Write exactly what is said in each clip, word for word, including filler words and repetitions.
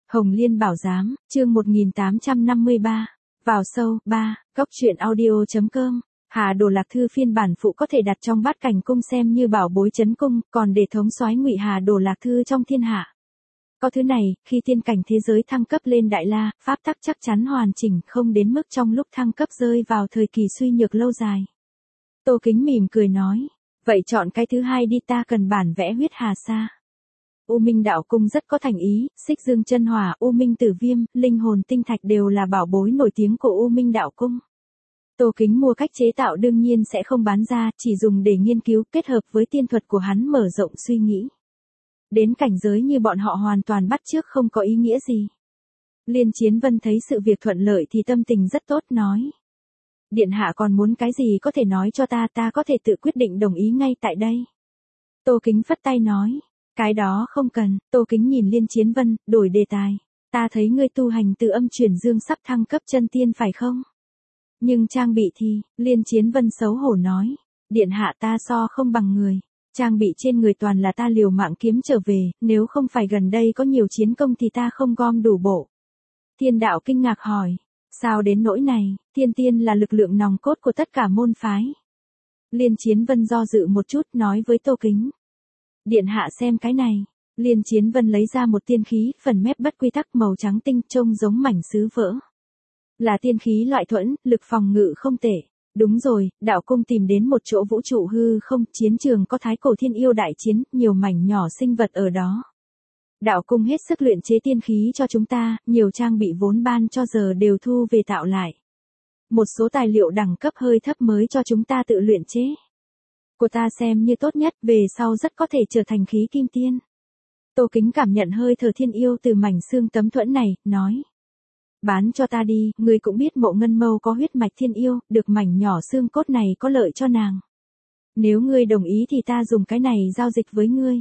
Hồng Liên Bảo Giám, chương một nghìn tám trăm năm mươi ba. Vào sâu, ba, góc truyện audio.com. Hà Đồ Lạc Thư phiên bản phụ có thể đặt trong bát cảnh cung xem như bảo bối chấn cung, còn để thống soái ngụy Hà Đồ Lạc Thư trong thiên hạ. Có thứ này, khi tiên cảnh thế giới thăng cấp lên đại la, pháp tắc chắc chắn hoàn chỉnh, không đến mức trong lúc thăng cấp rơi vào thời kỳ suy nhược lâu dài. Tô Kính mỉm cười nói, vậy chọn cái thứ hai đi, ta cần bản vẽ huyết hà sa. U Minh Đạo Cung rất có thành ý, Xích Dương Chân Hỏa, U Minh Tử Viêm, Linh Hồn Tinh Thạch đều là bảo bối nổi tiếng của U Minh Đạo Cung. Tô Kính mua cách chế tạo đương nhiên sẽ không bán ra, chỉ dùng để nghiên cứu, kết hợp với tiên thuật của hắn mở rộng suy nghĩ. Đến cảnh giới như bọn họ hoàn toàn bắt chước không có ý nghĩa gì. Liên Chiến Vân thấy sự việc thuận lợi thì tâm tình rất tốt, nói. Điện hạ còn muốn cái gì có thể nói cho ta, ta có thể tự quyết định đồng ý ngay tại đây. Tô Kính phất tay nói. Cái đó không cần. Tô Kính nhìn Liên Chiến Vân, đổi đề tài. Ta thấy ngươi tu hành từ âm chuyển dương sắp thăng cấp chân tiên phải không? Nhưng trang bị thì, Liên Chiến Vân xấu hổ nói. Điện hạ ta so không bằng người. Trang bị trên người toàn là ta liều mạng kiếm trở về, nếu không phải gần đây có nhiều chiến công thì ta không gom đủ bộ. Thiên đạo kinh ngạc hỏi. Sao đến nỗi này, thiên tiên là lực lượng nòng cốt của tất cả môn phái. Liên Chiến Vân do dự một chút nói với Tô Kính. Điện hạ xem cái này. Liên Chiến Vân lấy ra một tiên khí, phần mép bất quy tắc màu trắng tinh trông giống mảnh sứ vỡ. Là tiên khí loại thuẫn, lực phòng ngự không tệ. Đúng rồi, đạo cung tìm đến một chỗ vũ trụ hư không, chiến trường có thái cổ thiên yêu đại chiến, nhiều mảnh nhỏ sinh vật ở đó. Đạo cung hết sức luyện chế tiên khí cho chúng ta, nhiều trang bị vốn ban cho giờ đều thu về tạo lại. Một số tài liệu đẳng cấp hơi thấp mới cho chúng ta tự luyện chế. Của ta xem như tốt nhất, về sau rất có thể trở thành khí kim tiên. Tô Kính cảm nhận hơi thở thiên yêu từ mảnh xương tấm thuẫn này, nói. Bán cho ta đi, ngươi cũng biết Mộ Ngân Mâu có huyết mạch thiên yêu, được mảnh nhỏ xương cốt này có lợi cho nàng. Nếu ngươi đồng ý thì ta dùng cái này giao dịch với ngươi.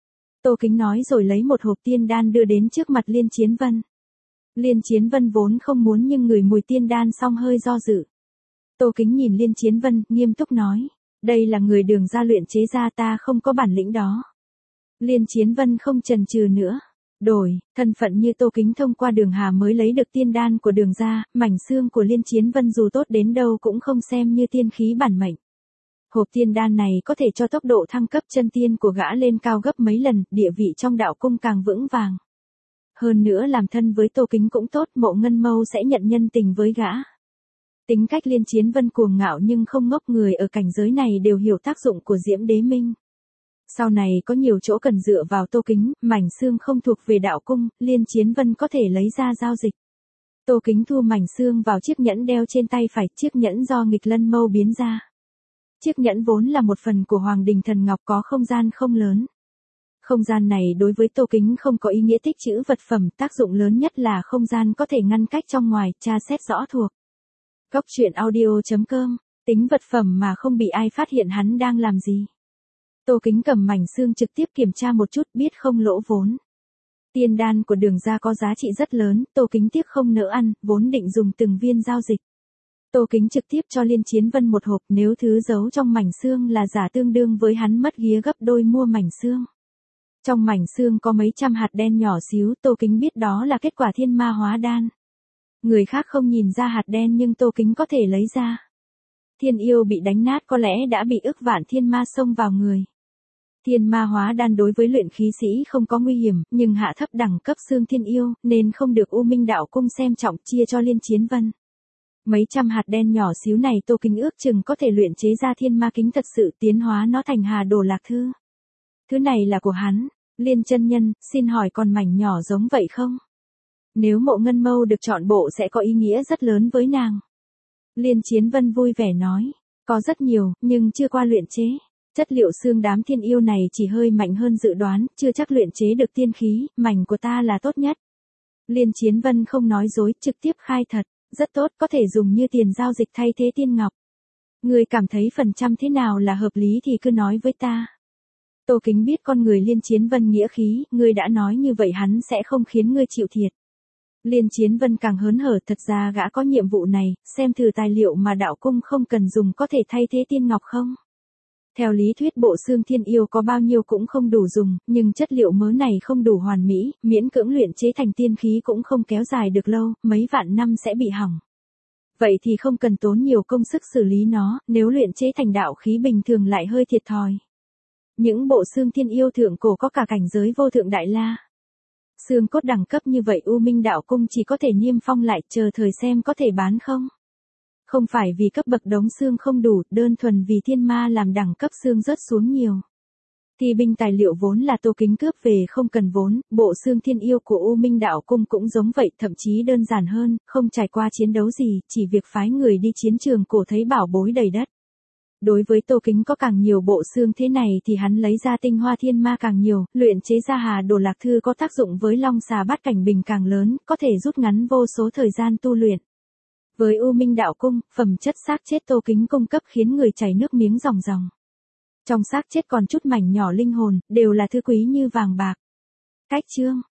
Tô Kính nói rồi lấy một hộp tiên đan đưa đến trước mặt Liên Chiến Vân. Liên Chiến Vân vốn không muốn nhưng ngửi mùi tiên đan xong hơi do dự. Tô Kính nhìn Liên Chiến Vân, nghiêm túc nói. Đây là người Đường gia luyện chế ra, ta không có bản lĩnh đó. Liên Chiến Vân không chần chừ nữa. Đổi, thân phận như Tô Kính thông qua Đường Hà mới lấy được tiên đan của Đường gia, mảnh xương của Liên Chiến Vân dù tốt đến đâu cũng không xem như tiên khí bản mệnh. Hộp tiên đan này có thể cho tốc độ thăng cấp chân tiên của gã lên cao gấp mấy lần, địa vị trong đạo cung càng vững vàng. Hơn nữa làm thân với Tô Kính cũng tốt, Mộ Ngân Mâu sẽ nhận nhân tình với gã. Tính cách Liên Chiến Vân cuồng ngạo nhưng không ngốc, người ở cảnh giới này đều hiểu tác dụng của Diễm Đế Minh. Sau này có nhiều chỗ cần dựa vào Tô Kính, mảnh xương không thuộc về đạo cung, Liên Chiến Vân có thể lấy ra giao dịch. Tô Kính thu mảnh xương vào chiếc nhẫn đeo trên tay phải, chiếc nhẫn do nghịch lân mâu biến ra. Chiếc nhẫn vốn là một phần của Hoàng Đình Thần Ngọc có không gian không lớn. Không gian này đối với Tô Kính không có ý nghĩa tích trữ vật phẩm, tác dụng lớn nhất là không gian có thể ngăn cách trong ngoài, tra xét rõ thuộc. Góc truyện audio.com, tính vật phẩm mà không bị ai phát hiện hắn đang làm gì. Tô Kính cầm mảnh xương trực tiếp kiểm tra một chút, biết không lỗ vốn. Tiên đan của Đường gia có giá trị rất lớn, Tô Kính tiếc không nỡ ăn, vốn định dùng từng viên giao dịch. Tô Kính trực tiếp cho Liên Chiến Vân một hộp, nếu thứ giấu trong mảnh xương là giả tương đương với hắn mất ghía gấp đôi mua mảnh xương. Trong mảnh xương có mấy trăm hạt đen nhỏ xíu, Tô Kính biết đó là kết quả thiên ma hóa đan. Người khác không nhìn ra hạt đen nhưng Tô Kính có thể lấy ra. Thiên yêu bị đánh nát có lẽ đã bị ức vạn thiên ma xông vào người. Thiên ma hóa đan đối với luyện khí sĩ không có nguy hiểm, nhưng hạ thấp đẳng cấp xương thiên yêu, nên không được U Minh Đạo Cung xem trọng, chia cho Liên Chiến Vân. Mấy trăm hạt đen nhỏ xíu này Tô Kính ước chừng có thể luyện chế ra thiên ma kính thật sự, tiến hóa nó thành Hà Đồ Lạc Thư. Thứ này là của hắn. Liên chân nhân, xin hỏi còn mảnh nhỏ giống vậy không? Nếu Mộ Ngân Mâu được chọn bộ sẽ có ý nghĩa rất lớn với nàng. Liên Chiến Vân vui vẻ nói. Có rất nhiều, nhưng chưa qua luyện chế. Chất liệu xương đám thiên yêu này chỉ hơi mạnh hơn dự đoán, chưa chắc luyện chế được tiên khí, mảnh của ta là tốt nhất. Liên Chiến Vân không nói dối, trực tiếp khai thật. Rất tốt, có thể dùng như tiền giao dịch thay thế tiên ngọc. Người cảm thấy phần trăm thế nào là hợp lý thì cứ nói với ta. Tô Kính biết con người Liên Chiến Vân nghĩa khí, ngươi đã nói như vậy hắn sẽ không khiến ngươi chịu thiệt. Liên Chiến Vân càng hớn hở, thật ra gã có nhiệm vụ này, xem thử tài liệu mà đạo cung không cần dùng có thể thay thế tiên ngọc không. Theo lý thuyết bộ xương thiên yêu có bao nhiêu cũng không đủ dùng, nhưng chất liệu mớ này không đủ hoàn mỹ, miễn cưỡng luyện chế thành tiên khí cũng không kéo dài được lâu, mấy vạn năm sẽ bị hỏng. Vậy thì không cần tốn nhiều công sức xử lý nó, nếu luyện chế thành đạo khí bình thường lại hơi thiệt thòi. Những bộ xương thiên yêu thượng cổ có cả cảnh giới vô thượng đại la. Xương cốt đẳng cấp như vậy U Minh đạo cung chỉ có thể niêm phong lại, chờ thời xem có thể bán không. Không phải vì cấp bậc đống xương không đủ, đơn thuần vì thiên ma làm đẳng cấp xương rớt xuống nhiều. Thì binh tài liệu vốn là Tô Kính cướp về không cần vốn, bộ xương thiên yêu của U Minh đạo cung cũng giống vậy, thậm chí đơn giản hơn, không trải qua chiến đấu gì, chỉ việc phái người đi chiến trường cổ thấy bảo bối đầy đất. Đối với Tô Kính có càng nhiều bộ xương thế này thì hắn lấy ra tinh hoa thiên ma càng nhiều, luyện chế ra Hà Đồ Lạc Thư có tác dụng với long xà bát cảnh bình càng lớn, có thể rút ngắn vô số thời gian tu luyện. Với U Minh đạo cung, phẩm chất xác chết Tô Kính cung cấp khiến người chảy nước miếng ròng ròng. Trong xác chết còn chút mảnh nhỏ linh hồn, đều là thứ quý như vàng bạc. Cách chương